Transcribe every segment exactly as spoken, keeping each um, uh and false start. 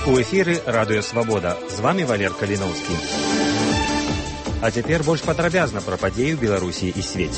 У эфіры Радыё Свабода. З вами Валер Каліноўскі. А цяпер больш падрабязна пра падзеі ў Беларусі і свеце.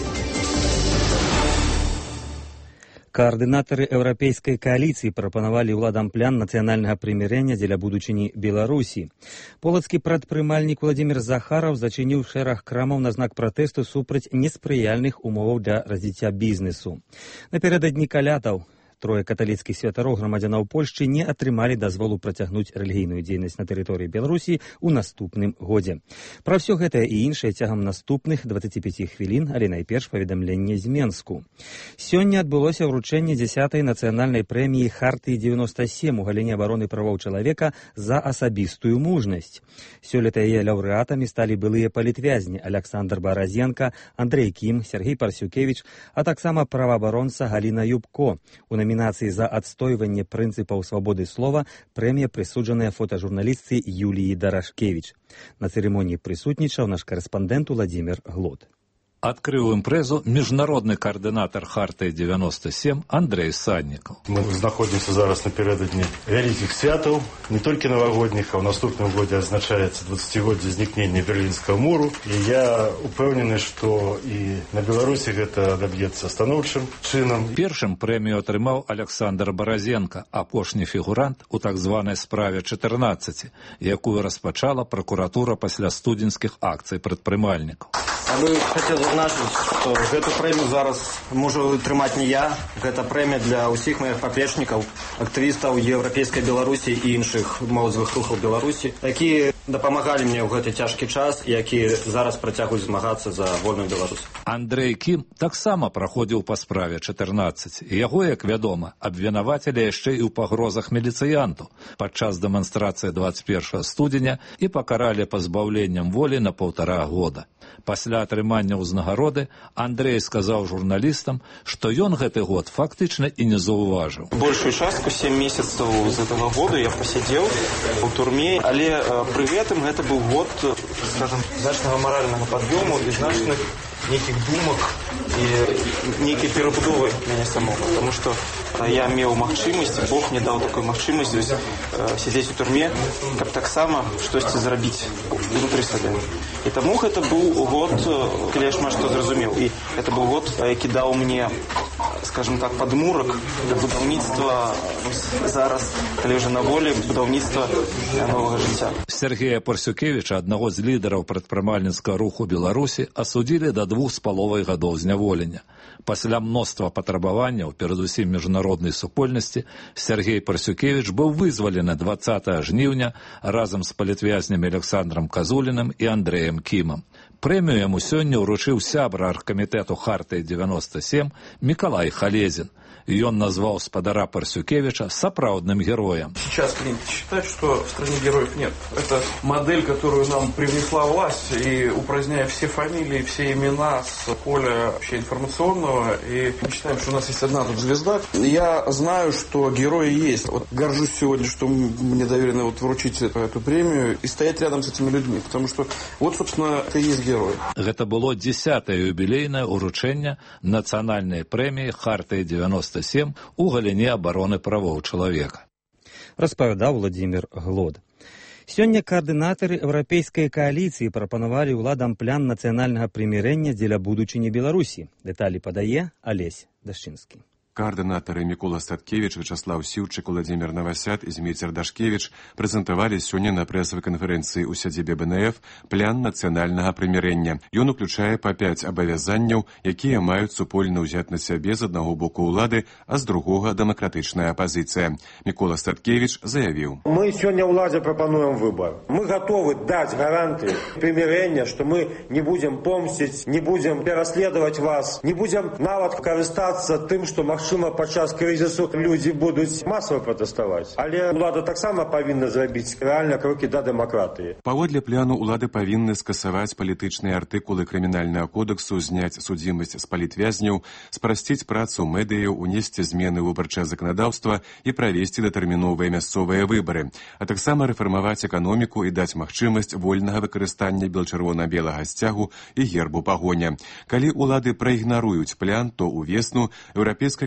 Координатары Европейской коалиции пропонували уладам план национального примирения для будучыні Беларуси. Полацкі прадпрымальнік Владимир Захаров зачыніў шэраг крамаў на знак пратэсту супраць неспрыяльных умоваў для развіцця бізнесу. Напярэдадні калятаў трое каталіцкіх святароў грамадзянаў Польшчы не атрымалі дазволу працягнуць рэлігійную дзейнасць на тэрыторыі Беларусі ў наступным годзе. Пра ўсё гэтае і іншае цягам наступных дваццаці пяці хвілін, але найперш паведамленне з Менску. Сёння адбылося ўручэнне дзясятай нацыянальнай прэміі Хартыі дзевяноста сем у галіне абароны правоў чалавека за асабістую мужнасць. Сёлета яе лаўрэатамі сталі былыя палітвязні Александр Баразенко, Андрей Кім, Сергей Парсюкевич, а таксама праваабаронца Галіна Юбко. У номінацыі за адстойванне прынцыпаў свабоды слова прэмія прысуджаная фотажурналістцы Юліі Дарашкевіч. На цырымоніі прысутнічаў наш карэспандэнт Владимир Глод. Открыл импрезу международный координатор Хартии девяносто семь Андрей Санников. Мы знаходимся зараз напередодні вялікіх святаў, не толькі навагодніх, а ў наступным годзе адзначаецца дваццацігоддзе знікнення Берлінскага муру. І я упэўнены, што і на Беларусі гэта адаб'ецца станоўчым чынам. Першым прэмію атрымаў Александр Баразенко, апошні фігурант у так званай справе чатырнаццаць, якую распачала пракуратура пасля студзеньскіх акцый прадпрымальнікаў. Я бы хотел зазначыць, што гэту прэмію зараз можу атрымаць не я. Гэта прэмія для ўсіх маіх паплечнікаў, актывістаў Еўрапейскай Беларусі і іншых моладзевых рухаў Беларусі, якія дапамагалі мне ў гэты цяжкі час, якія зараз працягваюць змагацца за вольную Беларусь. Андрей Кім таксама праходзіў па справе чатырнаццаць. Яго, як вядома, абвінавацілі яшчэ і ў пагрозах міліцыянту падчас дэманстрацыі дваццаць першага студзеня і пакаралі пазбаўленнем волі на паўтара года. Пасля атрымання ўзнагароды Андрей сказаў журналістам, што ён гэты год фактычна і не заўважыў. Большую частку, сем месяцаў з гэтага года я пасядзеў у турме, але пры гэтым гэта быў год, скажем, значнага маральнага пад'ёму і значных нейкіх думак і нейкай перабудовы мяне самога, потому што я меў магчымасць, Бог мне даў такую магчымасць сядзець у турме, каб таксама штосьці зрабіць унутры сябе. І таму гэта быў год, калі я шмат што зразумеў, і гэта быў год, які даў мне, скажем так, падмурак для будаўніцтва зараз, калі ўжо на волі, будаўніцтва новага жыцця. Сергея Парсюкевича, аднаго з лідараў прадпрымальніцкага руху Беларусі, асудзілі да двух з паловай гадоў зняволення. Пасля мноства патрабаванняў, перадусім міжнароднай супольнасці, Сергей Парсюкевич быў вызвалены дваццатага жніўня разам з палітвязнямі Александром Казуліным і Андрэем Кімам. Прэмію яму сёння ўручыў сябра аргкамітэту Хартыі девяносто семь Миколай Халезин. И он назвал спадара Парсюкевича сапраўдным героем. Сейчас принято считать, что в стране героев нет. Это модель, которую нам привнесла власть, и упраздняя все фамилии, все имена с поля вообще информационного, и мы считаем, что у нас есть одна тут звезда. Я знаю, что герои есть. Вот горжусь сегодня, что мне доверено вот вручить эту, эту премию и стоять рядом с этими людьми, потому что вот, собственно, это и есть герой. Это было десятое юбилейное уручэнне нацыянальнай прэміі Хартыі девяносто семь у галіне абароны правоў чалавека. Распавядаў Владимир Глод. Сёння координатары Европейской коалиции прапанавалі ўладам план нацыянальнага прымірэння дзеля будучыні Беларусі. Дэталі падае Алесь Дашчынскі. Координатары Микола Статкевич, Вячеслав Сіўчык, Владимир Новосят и Змейцер Дашкевич прэзентавалі сёння на прэсавай канферэнцыі ў сядзібе бэ эн эф план нацыянальнага прымірэння. Ён уключае па пяць абавязанняў, якія маюць супольна ўзяць на сябе з аднаго боку ўлады, а з другога дэмакратычная апазіцыя. Микола Статкевич заявіў: Мы сёння ўладзе прапануем выбор. Мы готовы даць гарантыі прымірэння, што мы не будзем помсціць, не будзем пераследаваць вас, не будзем нават карыстацца тым, што магчыма падчас крызісу людзі будуць масава пратэставаць. Але ўлада таксама павінна зрабіць рэальна крокі да дэмакратыі. Паводле плану ўлады павінны скасаваць палітычныя артыкулы крымінальнага кодексу, зняць судзімасць з палітвязняў, спрасціць працу медыяў, унесці змены ў выбарчае заканадаўства і правесці датэрміновыя мясцовыя выбары, а таксама рэфармаваць эканоміку і даць магчымасць вольнага выкарыстання бел-чырвона-белага сцягу і гербу пагоня. Калі ўлады праігнаруюць план, то ўвесну еўрапейская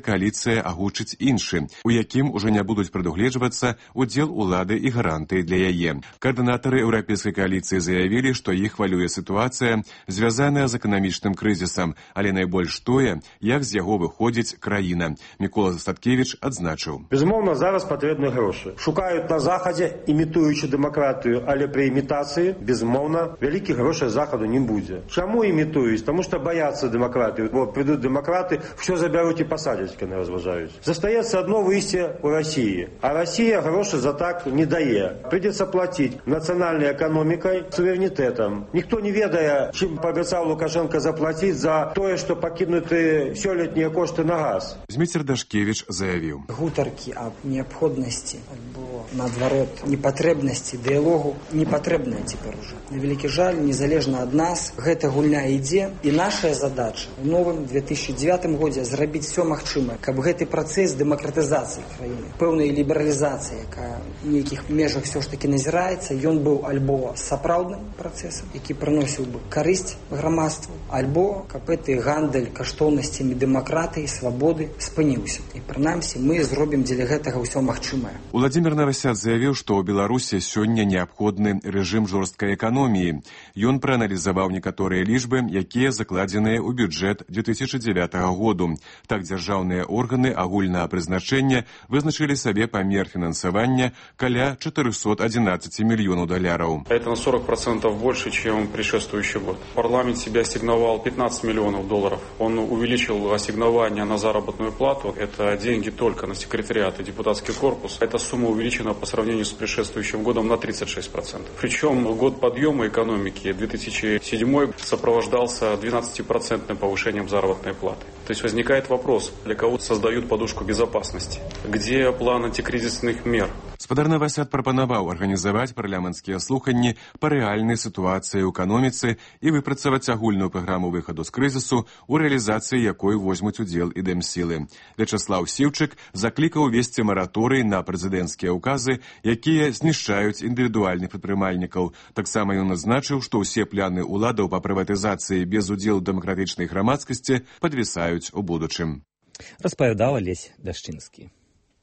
кааліцыя агучыць іншы, у якім ужо не будуць прадугледжвацца удзел улады і гарантыі для яе. Каардынатары еўрапейскай кааліцыі заявілі, што іх хвалюе сітуацыя, звязаная з эканамічным крызісам, але найбольш тое, як з яго выходзіць краіна. Мікола Статкевіч адзначыў. Безумоўна, зараз патрэбны грошы. Шукаюць на захадзе, імітуючы дэмакратыю, але пры імітацыі, безумоўна, вялікіх грошай захаду не будзе. Чаму імітуюць? Таму што баяцца дэмакратыі. Бо прыйдуць дэмакраты, все забяруць і пасадзяць, калі разважаюць. Застаецца адно выйсце ў Расіі. А Расія грошы за так не дае. Прыйдецца плаціць нацыянальнай эканомікай, суверэнітэтам. Ніхто не ведае, чым паабяцаў Лукашенко заплаціць за тое, што пакінуты сёлетнія кошты на газ. Зміцер Дашкевіч заявіў. Гутаркі аб неабходнасці альбо, наадварот, непатрэбнасці дыялогу не патрэбныя цяпер ужо. На вялікі жаль, незалежна ад нас, гэта гульня ідзе, і нашая задача у новым две тысячи дзевятым годзе зрабіць все магчымае, каб гэты працэс дэмакратызацыі краіны, пэўнай лібералізацыі, якая ў нейкіх межах все ж таки назіраецца, ён быў альбо сапраўдным працэсам, які прыносіў бы карысць грамадству, альбо каб гэты гандаль каштоўнасцямі дэмакратыі, свабоды спыніўся. І прынамсі мы зробім дзеля гэтага ўсё магчымае. Уладзімір Навасяд заявіў, што ў Беларусі сёння неабходны рэжым жорсткай эканоміі. Ён прааналізаваў некаторыя лічбы, якія закладзеныя ў бюджэт две тысячи дзевятага году. Так, дзяржаўныя органы агульнага прызначэння вызначылі сабе памер фінансавання каля четыреста одиннадцать миллионов долларов. Это на сорок процентов больше, чем предшествующий год. Парламент себе ассигновал пятнадцать миллионов долларов. Он увеличил ассигнования на заработную плату. Это деньги только на секретариат и депутатский корпус. Эта сумма увеличена по сравнению с предшествующим годом на тридцать шесть процентов. Причем год подъема экономики две тысячи седьмой сопровождался двенадцатипроцентным повышением заработной платы. То есть возникает вопрос, для кого создают подушку безопасности? Где план антикризисных мер? Спадар Навасяд прапанаваў арганізаваць парламенцкія слуханні па рэальнай сітуацыі ў эканоміцы і выпрацаваць агульную праграму выхаду з крызісу, у рэалізацыі якой возьмуць удзел і дэмсілы. Вячаслаў Сіўчык заклікаў увесці мараторый на прэзідэнцкія ўказы, якія знішчаюць індывідуальных прадпрымальнікаў. Таксама ён адзначыў, што ўсе пляны ўладаў па прыватызацыі без удзелу дэмакратычнай грамадскасці падвісаюць у будучым. Распавядаў Алесь Дашчынскі.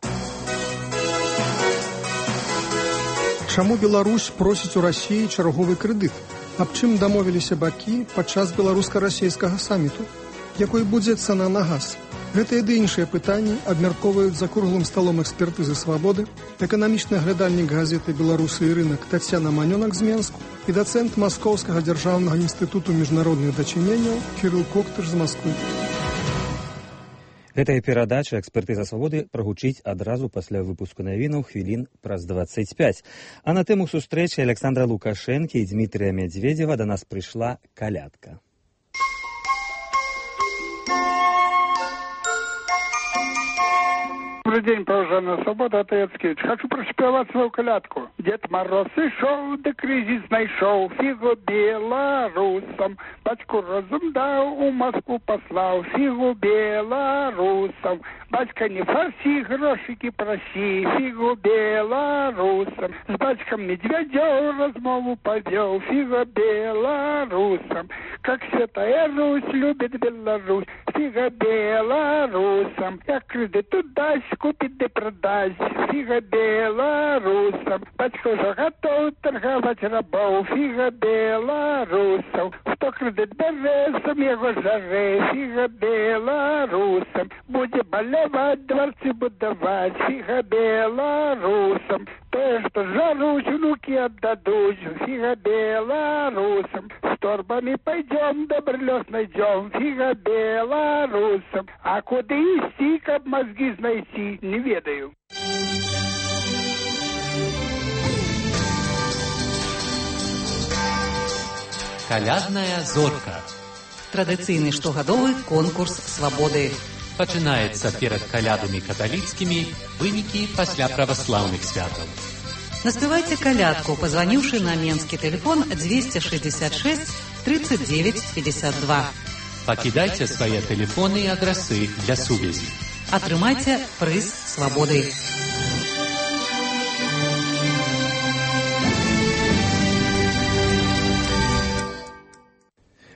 Чаму Беларусь просіць у Расіі чарговы крэдыт? Аб чым дамовіліся бакі падчас беларуска-расейскага саміту? Якой будзе цана на газ? Гэтыя ды іншыя пытанні абмяркоўваюць за круглым сталом экспертызы «Свабоды», эканамічны аглядальнік газеты «Беларусы і рынок» Тацяна Манёнак з Менску і дацэнт Маскоўскага дзяржаўнага інстытуту міжнародных дачыненняў Кірыл Коктыш з Масквы. Гэтая перадача «Экспертыза свабоды» прагучыць адразу пасля выпуску навінаў хвілін праз дваццаць пяць. А на тэму сустрэчы Александра Лукашэнкі і Дмітрия Медведева да нас прыйшла калядка. Добрый день, прожженная свобода, это Яцкевич. Хочу проспевать свою колядку. Дед Мороз и шел, да кризис найшел, фигу белорусам. Батьку разум дал, у Москву послал, фигу белорусам. Батька не фарси, грошики проси, фигу белорусам. С батьком Медведев размову повел, фигу белорусам. Как Святая Русь любит Беларусь, фига белорусам. Я кредит туда купить да продать, фига белорусам. Батько уже готов торговать рабов, фига белорусам. Кто кредит берет, сам его жаре, фига белорусам. Будет болевать, дворцы будовать, фига белорусам. То, что жарусь, внуки отдадут, фига белорусам. С торбами пойдем, добролёс найдем, фига белорусам. А куда идти, как мозги знайти, не ведаю. Калядная зорка. Традыцыйны штогадовы конкурс свабоды. Пачынаецца перад калядамі каталіцкімі, вынікі пасля праваслаўных святаў. Наспявайце калядку, пазваніўшы на менскі тэлефон двести шестьдесят шесть тридцать девять пятьдесят два. Пакідайце свае тэлефоны і адрасы для сувязі. Атрымайце прыз свабоды.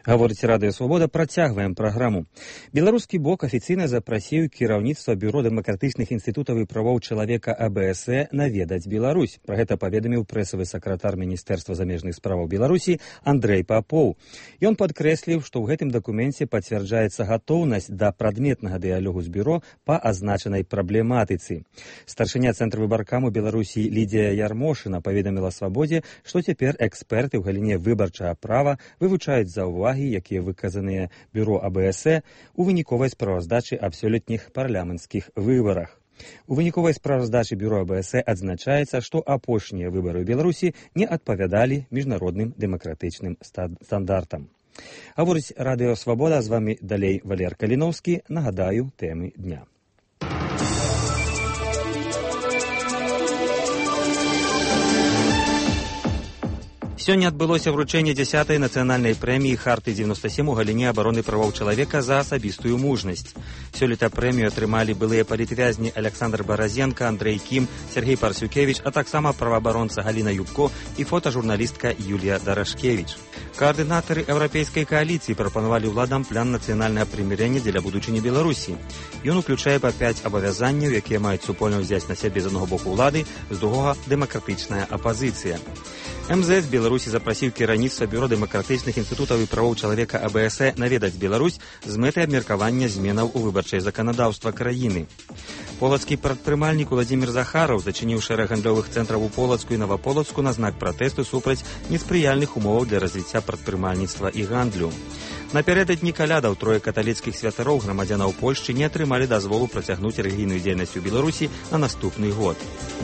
Гаворыць Радыё Свабода, працягваем праграму. Беларускі бок афіцыйна запрасіў кіраўніцтва Бюро дэмакратычных інстытутаў і правоў чалавека А Бэ Эс Э наведаць Беларусь. Пра гэта паведаміў прэсавы сакратар Міністэрства замежных справаў Беларусі Андрэй Папоў. Ён падкрэсліў, што ў гэтым дакуменце пацвярджаецца гатоўнасць да прадметнага дыялогу з бюро па азначанай праблематыцы. Старшыня цэнтра выбаркаму Беларусі Лідія Ярмошына паведаміла Свабодзе, што цяпер эксперты ў галіне выбарчага права вывучаюць заўвагі, якія выказаныя бюро А Бэ Эс Э у выніковай справаздачы аб сёлетніх парламенцкіх выбарах. У выніковай справаздачы бюро А Бэ Эс Э адзначаецца, што апошнія выбары ў Беларусі не адпавядалі міжнародным дэмакратычным стандартам. Гаворыць Радыё Свабода, з вамі далей Валер Каліноўскі. Нагадаю тэмы дня. Сёння адбылося вручэнне дзясятай нацыянальнай прэміі Харты дзевяноста сем у галіне абароны правоў чалавека за асабістую мужнасць. Сёлета прэмію атрымалі былыя палітвязні Александр Баразенко, Андрэй Кім, Сергей Парсюкевіч, а таксама праваабаронца Галіна Юбко і фотажурналістка Юлія Дарашкевіч. Координатары Еўрапейскай коалиции прапанавалі ўладам план нацыянальнага прымірэння дзеля будучыні Беларусі. Ён уключае па пяць абавязанняў, якія маюць супольна ўзяць на сябе з аднаго боку ўлады, з другога дэмакратычная апазіцыя. Эм Зэ Эс Беларусі запрасіў кіраўніцтва бюро дэмакратычных інстытутаў і правоў чалавека А Бэ Эс Э наведаць Беларусь з мэтай абмеркавання зменаў у выбарчае заканадаўства краіны. Полацкі прадпрымальнік Уладзімір Захараў зачыніў шэраг гандлёвых цэнтраў у Полацку і Наваполацку на знак пратэсту супраць неспрыяльных умоваў для развіцця прадпрымальніцтва і гандлю. Напярэдадні калядаў трое каталіцкіх святароў грамадзянаў Польшчы не атрымалі дазволу працягнуць рэлігійную дзейнасць у Беларусі на наступны год.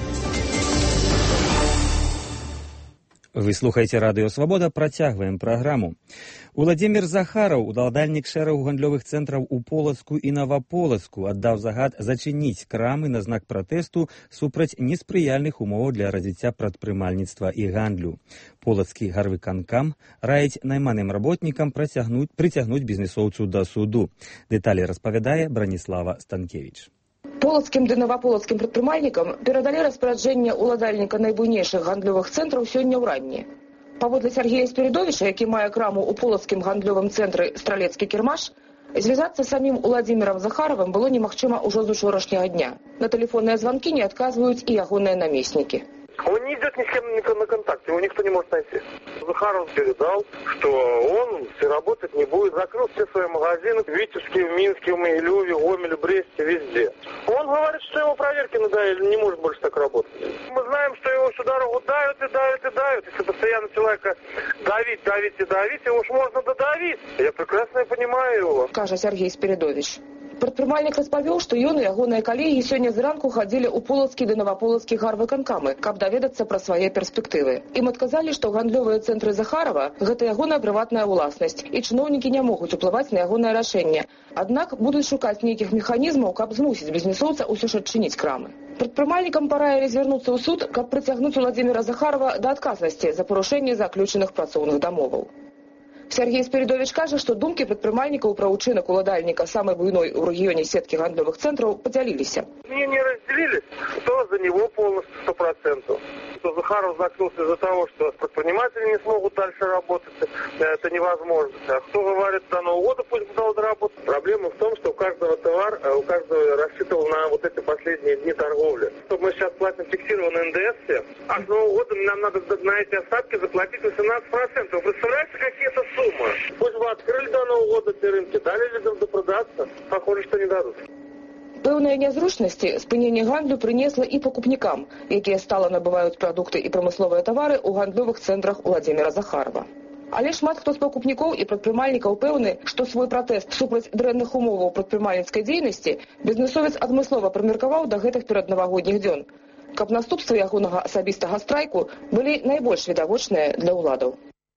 Вы слухаеце Радыё Свабода, працягваем праграму. Уладзімір Захараў, уладальнік шэрагу гандлёвых цэнтраў у Полацку і Наваполацку, аддаў загад зачыніць крамы на знак пратэсту супраць неспрыяльных умоваў для развіцця прадпрымальніцтва і гандлю. Полацкі гарвыканкам раіць найманым работнікам прыцягнуць бізнесоўцу да суду. Дэталі распавядае Браніслава Станкевіч. Полацкім ды наваполацкім прадпрымальнікам перадалі распараджэнне ўладальніка найбуйнейшых гандлёвых цэнтраў сёння ўранні. Паводле Сергея Спірідовіча, які мае краму ў полацкім гандлёвым цэнтры «Стралецкі кірмаш», звязацца з самім Уладзімірам Захаравым было немагчыма ўжо з учорашняга дня. На тэлефонныя званкі не адказваюць і ягоныя намеснікі. Он не идет ни с кем на контакт, его никто не может найти. Захаров передал, что он все работать не будет, закрыл все свои магазины в Витебске, в Минске, в Могилеве, в Гомеле, Бресте, везде. Он говорит, что его проверки надоели, не может больше так работать. Мы знаем, что его всю дорогу давят и давят и давят. Если постоянно человека давить, давить и давить, его уж можно додавить. Я прекрасно понимаю его. Кажа Сергей Спиридович. Прадпрымальнік распавёў, што ён і ягоныя калегі сёння зранку хадзілі ў полацкі ды наваполацкі гарвыканкамы, каб даведацца пра свае перспектывы. Ім адказалі, што гандлёвыя цэнтры Захарава – гэта ягоная прыватная ўласнасць, і чыноўнікі не могуць уплываць на ягонае рашэнне. Аднак будуць шукаць нейкіх механізмаў, каб змусіць бізнесоўца ўсё ж адчыніць крамы. Прадпрымальнікам параілі звярнуцца ў суд, каб прыцягнуць Уладзіміра Захарава да адказнасці за парушэнне заключаных працоўных дамоваў. Сергей Спиридович кажа, што думкі прадпрымальнікаў пра ўчынак уладальніка самай буйной у рэгіёне сеткі гандлёвых цэнтраў падзяліліся. Не, не разделились, кто за него полностью сто процентов. Что Захаров закрылся из-за того, что предприниматели не смогут дальше работать, это невозможно. А кто говорит, до Нового года пусть будут работать. Проблема в том, что у каждого товар, у каждого рассчитывал на вот эти последние дни торговли. Мы сейчас платим фиксированный эн дэ эс все, а с Нового года нам надо на эти остатки заплатить восемнадцать процентов. Вы представляете, какие это суммы? Пусть бы открыли до Нового года эти рынки, дали людям допродаться, похоже, что не дадут. Пэўныя нязручнасці спыненне гандлю прынесла і пакупнікам, якія стала набываюць прадукты і прамысловыя тавары ў гандлёвых цэнтрах Уладзіміра Захарава. Але шмат хто з пакупнікоў і прадпрымальнікаў пэўны, што свой пратэст супраць дрэнных умоваў прадпрымальніцкай дзейнасці бізнесовец адмыслова прымеркаваў да гэтых пераднавагодніх дзён, каб наступствы ягонага асабістага страйку былі найбольш відавочныя для ўладаў.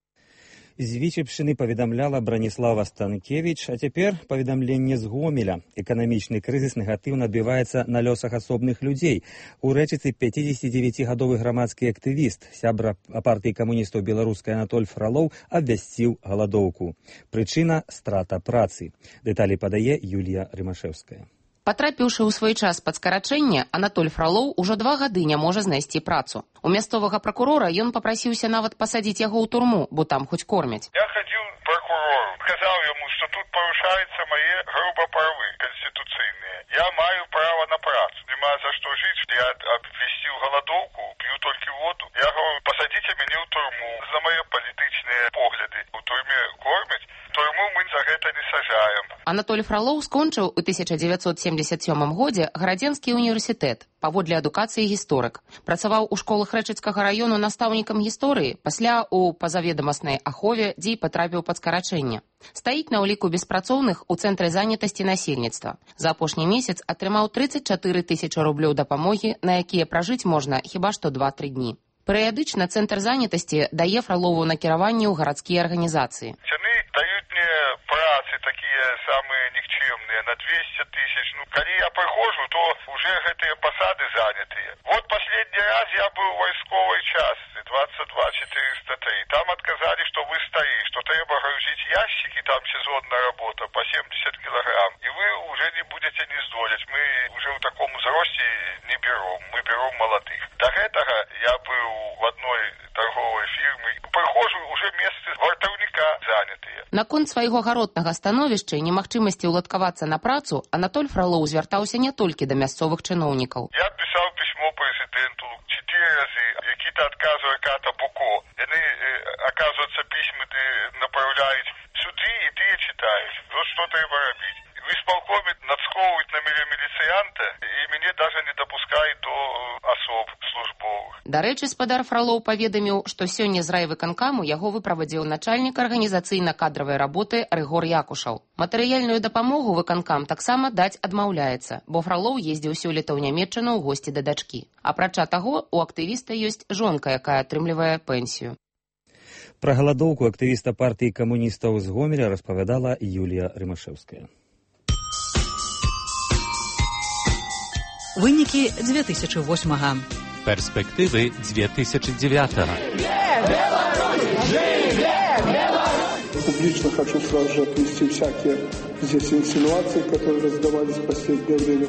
З Вічэбшчыны паведамляла Браніслава Станкевіч, а цяпер паведамленне з Гомеля. Эканамічны крызіс негатыўна адбіваецца на лёсах асобных людзей. У рэчыцы пяцідзесяцідзевяцігадовы грамадскі актывіст, сябра партыі камуністаў беларускай Анатоль Фралоў абвясціў галадоўку. Прычына – страта працы. Дэталі падае Юлія Рымашэўская. Патрапіўшы ў свой час пад скарачэнне, Анатоль Фралоў ужо два гады не можа знайсці працу. У мясцовага пракурора ён папрасіўся нават пасадзіць яго ў турму, бо там хоць кормяць. Я ходил к прокурору, сказал ему, что тут порушаются мои грубо правы конституционные. Я маю право на працу, нема за что жить. Я обвестил голодовку, пью только воду. Я говорю, посадите меня в тюрьму за мои политичные погляды. В тюрьме кормят, в тюрьму мы за это не сажаем. Анатоль Фролоў скончыў у тысяча дзевяцьсот семьдесят сёмым годзе Гарадзенскі універсітэт, паводле адукацыі гісторык. Працаваў у школах Рэчыцкага раёну настаўнікам гісторыі, пасля у пазаведамаснай ахове, дзе і патрапіў пад скарачэнне. Стаіць на ўліку беспрацоўных у цэнтры занятасці насельніцтва. За апошні месяц атрымаў тридцать чатыры тысячы рублёў дапамогі, на якія пражыць можна хіба што два-тры дні. Перыядычна цэнтр занятасці дае Фролову накіраванне ў гарадскія арганізацыі. Яны даюць мне працы такія самыя нікчэмныя на двести тысяч. Ну, калі я прыхожу, то уже гэтыя пасады занятыя. Вот последний раз я был в войсковой части двадцать два четыреста три. Там отказали, что вы стоите, что треба грузить ящики, там сезонная работа по семьдесят килограмм. И вы уже не будете не сдолить. Мы уже в таком возрасте не берем. Мы берем молодых. До этого я был в одной торговой фирме. Прихожу, уже место вартаўніка занятые. Наконт свайго гаротнага становішча і немагчымасці ўладкавацца на працу Анатоль Фролоў звяртаўся не толькі да мясцовых чыноўнікаў. Я писал письмо президенту четыре разы, какие-то отказы Аката Буко. Они, оказывается, письма направляют суды, и ты читаешь. Вот что треба робить. В исполкоме надсковывают на меня милицианта, и меня даже не допускают до особ службовых. Дарэчы, спадар Фролоў паведаміў, што сёння з райвыканкаму яго выправадзіў начальнік арганізацыйна-кадравай работы Рыгор Якушаў. Матэрыяльную дапамогу выканкам таксама даць адмаўляецца, бо Фролоў ездзіў сёлета ў Нямецчыну ў госці да дачкі. Апрача таго, у актывіста ёсць жонка, якая атрымлівае пенсію. Пра галадоўку актывіста партыі камуністаў з Гомеля распавядала Юлія Рымашэўская. Вынікі две тысячи восьмага. Перспективы две тысячи девятого. Публично хочу сразу же отвести всякие здесь инсинуации, которые раздавались в последнее время.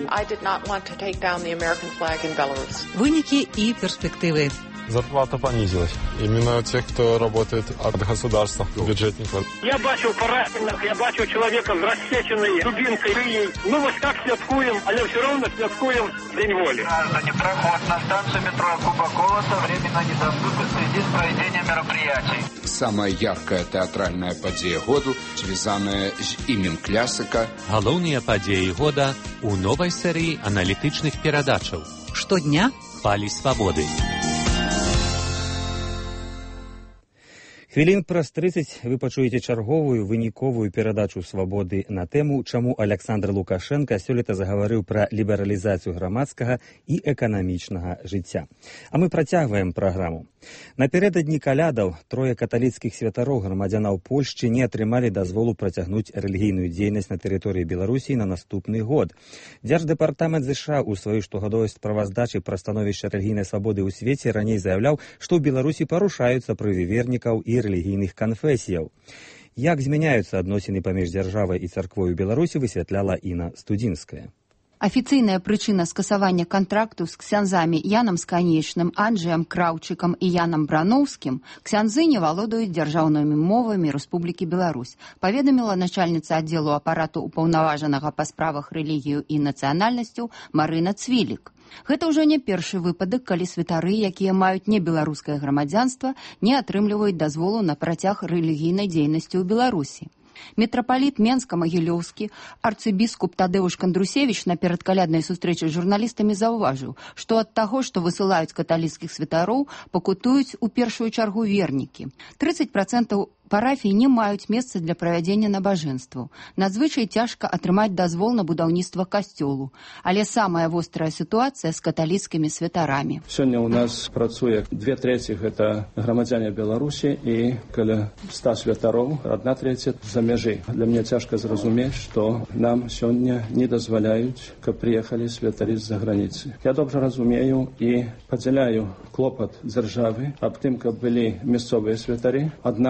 Вынікі і перспективы. Зарплата понизилась. Именно тех, кто работает от государства, бюджетников. Я бачу пораненых, я бачу человека с рассеченной дубинкой рыльей. Ну вот как святкуем, але все равно святкуем День воли. Граждане, проход на станцию метро Кубакова временно недоступен в связи с проведением мероприятий. Самая яркая театральная падзея году, связанная с именем классика. Галоўныя падзеі года у новой серии аналітычных перадачаў. Штодня хвалі свабоды. Хвілін праз трыццаць вы пачуеце чарговую выніковую перадачу «Свабоды» на тэму, чаму Александр Лукашенко сёлета загаварыў пра лібералізацыю грамадскага і эканамічнага жыцця. А мы працягваем праграму. Напярэдадні калядаў трое каталіцкіх святароў грамадзянаў Польшчы не атрымалі дазволу працягнуць рэлігійную дзейнасць на тэрыторыі Беларусі на наступны год. Дзярждэпартамент ЗША ў сваёй штогадовай справаздачы пра становішча рэлігійнай свабоды ў свеце раней заяўляў, што ў Беларусі парушаюцца правы вернікаў і рэлігійных канфесіяў. Як змяняюцца адносіны паміж дзяржавай і царквой у Беларусі, высвятляла Інна Студзінская. Афіцыйная прычына скасавання кантракту з ксяндзамі Янам Сканечным, Анджэем Краўчыкам і Янам Брановскім ксяндзы не валодаюць дзяржаўнымі мовамі Рэспублікі Беларусь, паведаміла начальніца аддзелу апарату ўпаўнаважанага па справах рэлігію і нацыянальнасцю Марына Цвілік. Гэта ўжо не першы выпадак, калі святары, якія маюць небеларускае грамадзянства, не атрымліваюць дазволу на працяг рэлігійнай дзейнасці ў Беларусі. Мітрапаліт Менска-Магілёўскі, арцыбіскуп Тадэуш Кандрусевіч на перадкаляднай сустрэчы з журналістамі заўважыў, што ад таго, што высылаюць каталіцкіх святароў, пакутуюць у першую чаргу вернікі. трыццаць працэнтаў парафіі не маюць месца для правядзення набажэнстваў. Надзвычай цяжка атрымаць дазвол на будаўніцтва касцёлу. Але самая вострая сітуацыя з каталіцкімі святарамі. Сёння ў нас працуе две трэці гэта грамадзяне Беларусі і каля ста святароў, адна трэця за мяжы. Для мяне цяжка зразумець, што нам сёння не дазваляюць, каб прыехалі святары з-за граніцы. Я добра разумею і падзяляю клопат дзяржавы аб тым, каб былі мясцовыя святары, аднак не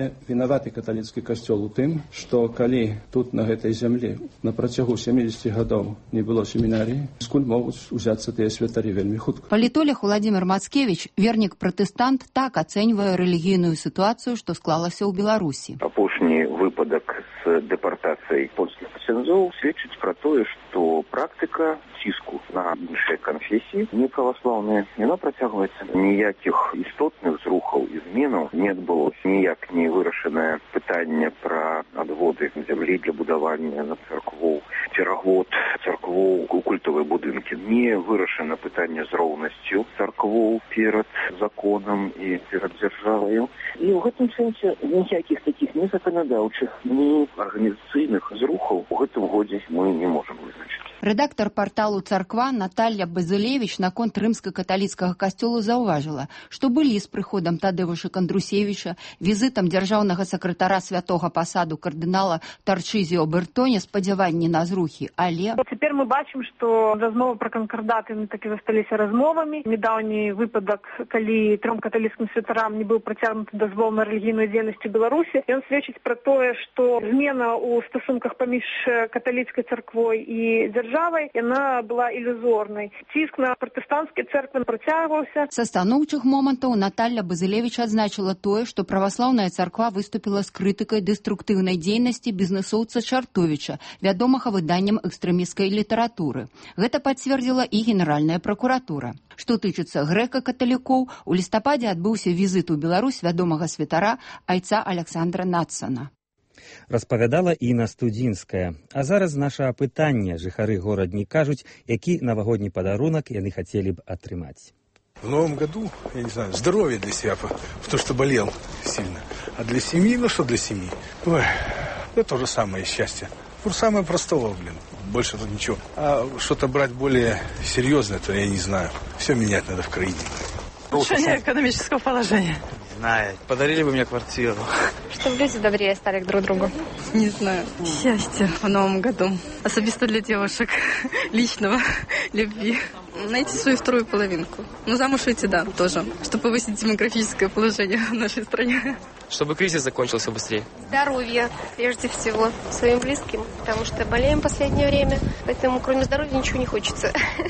ці вінаваты каталіцкі касцёл у тым, што калі тут на гэтай зямлі на працягу сямідзесяці гадоў не было семінарыі, скуль могуць узяцца тыя святары вельмі хутка. Палітолог Владимир Мацкевич, вернік-пратэстант, так ацэньвае рэлігійную сітуацыю, што склалася ў Беларусі. Апошні выпадак з дэпартацыяй польскіх ксяндзоў сведчыць пра тое, што практыка ціску на іншыя канфесіі, не праваслаўныя, яна працягваецца. Ніякіх істотных зрухаў і зменаў не адбылося. Ніяк не вырашанае пытанне пра адводы зямлі для будавання на царквоў, церагод, царквоў у культавыя будынкі. Не вырашана пытанне з роўнасцю царквоў перад законам і перад дзяржаваю. І ў гэтым сэнсе ніякіх такіх ні заканадаўчых, ні арганізацыйных зрухаў у гэтым годзе мы не можам вызначыць. Рэдактар парталу «Царква» Наталья Базылевіч наконт рымска-каталіцкага касцёлу заўважыла, што былі з прыходам Тадэвуша Кандрусевіча, візітам дзяржаўнага сакратара святога пасаду кардынала Тарчызіо Бертоне спадзяванні на зрухі, але... Цяпер мы бачым, што размовы пра канкардаты такі засталіся размовамі. Недаўні выпадак, калі тром каталіцкім святарам не быў працягнуты дазвол на рэлігійную дзейнасць у Беларусі, ён сведчыць пра тое, што змена ў стасунках паміж каталіцкай царквой і дзяржавай, яна была ілюзорнай. Ціск на пратэстанцкія цэрквы працягваўся. Са станоўчых момантаў Наталья Базылевіч адзначила тое, што праваслаўная царква выступіла з крытыкай дэструктыўнай дзейнасці бізнесоўца Чартовіча, вядомага выданнем экстрэмісцкай літаратуры. Гэта пацвердзіла і Генеральная пракуратура. Што тычыцца грэка-каталікоў, у лістападзе адбыўся візіт у Беларусь вядомага святара айца Александра Надсона. Распавядала Інна Студзінская. А зараз наша апытанне. Жыхары горадні кажуць, які навагодні падарунак яны хацелі б атрымаць. В новом году, я не знаю, здоровье для себя, потому что болел сильно. А для семьи, ну что для семьи? Ой, это то же самое счастье. Ну, самое простого, блин. Больше тут ничего. А что-то брать более серьезное, то я не знаю. Все менять надо в краине. Улучшение экономического положения. Не знаю. Подарили бы мне квартиру. Чтобы люди добрее стали друг к другу. Не знаю. Счастье в новом году. Особенно для девушек. Личного. Любви. Найти свою вторую половинку. Ну, замуж выйти, да, тоже. Чтобы повысить демографическое положение в нашей стране. Чтобы кризис закончился быстрее. Здоровье, прежде всего, своим близким. Потому что болеем в последнее время. Поэтому, кроме здоровья, ничего не хочется.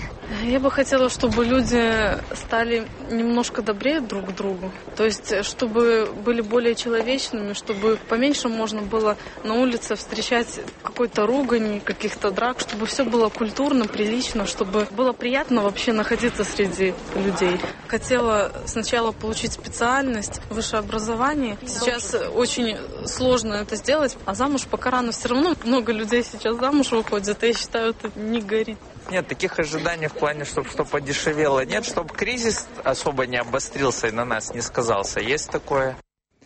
Я бы хотела, чтобы люди стали немножко добрее друг к другу. То есть, чтобы были более человечными, чтобы поменьше можно было на улице встречать какой-то ругань, каких-то драк, чтобы все было культурно, прилично, чтобы было приятно вообще находиться среди людей. Хотела сначала получить специальность, высшее образование. Сейчас очень сложно это сделать, а замуж пока рано. Все равно много людей сейчас замуж выходят, и я считаю, это не горит. Нет, таких ожиданий в плане, чтобы что подешевело. Нет, чтобы кризис особо не обострился и на нас не сказался. Есть такое?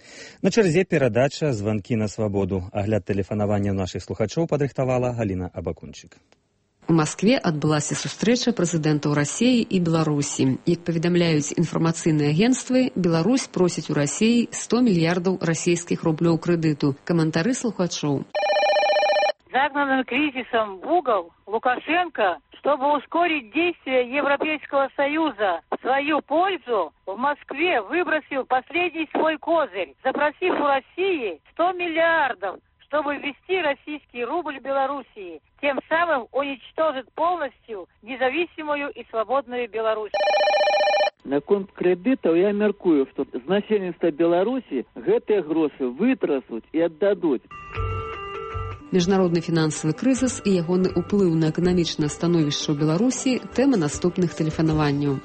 На чарзе перадача «Званкі на свабоду». Агляд тэлефанавання нашых слухачоў падрыхтавала Галіна Абакунчык. У Маскве адбылася сустрэча прэзідэнтаў Расіі і Беларусі. Як паведамляюць інфармацыйныя агенцтвы, Беларусь просіць у Расіі сто мільярдаў расійскіх рублёў крэдыту. Каментары слухачоў. Загнанным кризисом в угол Лукашенко, чтобы ускорить действия Европейского Союза в свою пользу, в Москве выбросил последний свой козырь, запросив у России сто миллиардов, чтобы ввести российский рубль в Белоруссии. Тем самым уничтожит полностью независимую и свободную Беларусь. Наконт крэдытаў я мяркую, што з насельніцтва Беларусі гэтыя грошы вытрасуць і аддадуць. Міжнародны фінансавы крызіс і ягоны ўплыў на эканамічнае становішча ў Беларусі – тэма наступных тэлефанаванняў.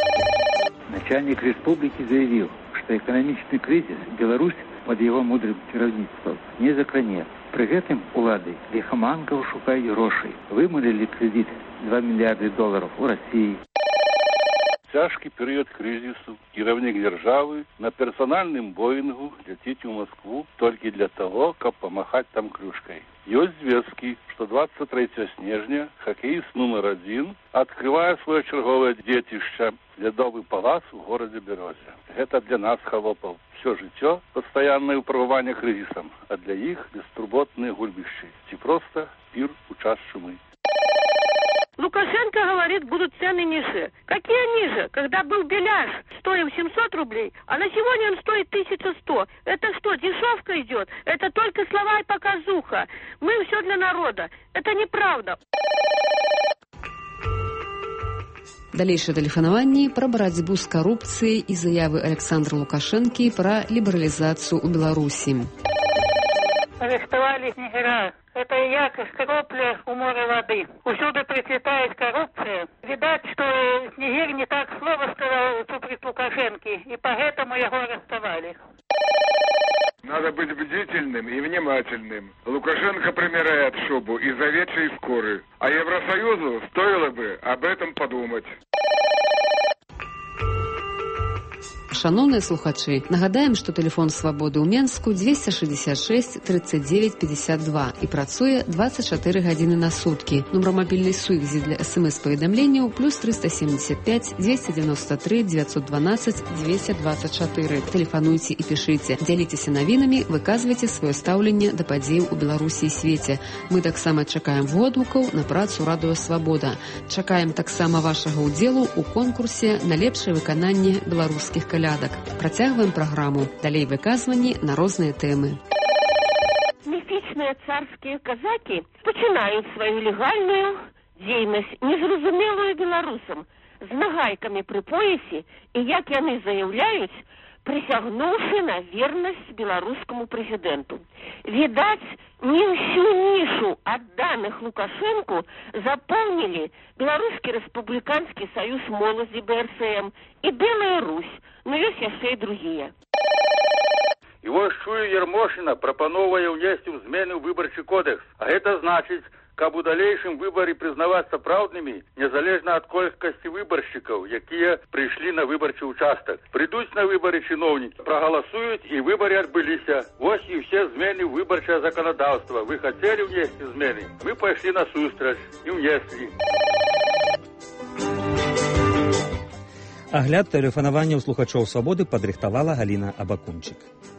Начальник республики заявил, что экономический кризис Беларусь под его мудрым кіраўніцтвам не закране. При гэтым улады лихоманкаў шукаюць грошай. Вымалілі кредит два миллиарда долларов у России. Тяжкий период кризису, кіраўнік державы на персональном Боингу летит в Москву только для того, как помахать там клюшкой. Есть звестки, что двадцать третьего снежня хоккеист номер один, открывая свое черговое детище, ледовый палац в городе Березе. Это для нас, холопов, все життя, постоянное управление кризисом, а для их бестурботные гульбищи. И просто пир у час чумы. Лукашенко говорит, будут цены ниже. Какие ниже? Когда был беляш стоил семьсот рублей, а на сегодня он стоит тысяча сто. Это что, дешевка идет? Это только слова и показуха. Мы все для народа. Это неправда. Далейшае тэлефанаванне пра барацьбу з карупцыяй і заявы Александра Лукашэнкі пра лібералізацыю ў Беларусі. Арестовали снегиря. Это як капля у моря воды. Усюду процветает коррупция. Видать, что снегирь не так слово сказал супруг Лукашенко, и поэтому его арестовали. Надо быть бдительным и внимательным. Лукашенко примеряет шубу из овечьей шкуры. А Евросоюзу стоило бы об этом подумать. Шановныя слухачы, нагадаем, што тэлефон свабоды ў Менску дзвесце шэсцьдзесят шэсць тридцать девять пятьдесят два і працуе двадцать чатыры гадзіны на суткі. Нумар мабільнай сувязі для смс-паведамленняў плюс триста семьдесят пять двести девяносто три девятьсот двенадцать двести двадцать четыре. Тэлефануйце і пішыце, дзяліцеся навінамі, выказвайце сваё стаўленне да падзеяў у Беларусі і свеце. Мы таксама чакаем водгукаў на працу радыё Свабода. Чакаем таксама вашага ўдзелу ў конкурсе на лепшае выкананне беларускіх калядак. Працягваем праграму. Далей выказванні на розныя тэмы. Міфічныя царскія казакі пачынаюць сваю легальную дзейнасць, незразумелую беларусам, з нагайкамі пры поясе і, як яны заяўляюць, прысягнуўшы на вернасць беларускаму прэзідэнту. Відаць, не ўсю нішу адданых Лукашэнку запоўнілі Беларускі рэспубліканскі саюз моладзі бэ эр эс эм і Белая Русь, но ёсць яшчэ і другія. І вось чую, Ярмошына прапановвае ўнесці ў змены ў выбарчы кодекс. А гэта значыць, каб у далейшым выбары прызнаваць сапраўднымі, незалежна ад колькасці выбаршчыкаў, якія прыйшлі на выбарчы ўчастак. Прыйдуць на выбары чыноўнікі, прагаласуюць, і выбары адбыліся. Вось і ўсе змены ў выбарчае заканадаўства. Вы хацелі ўнесці змены? Мы пайшлі насустрач і ўнеслі. Агляд тэлефанаванняў слухачоў Свабоды падрыхтавала Галіна Абакунчык.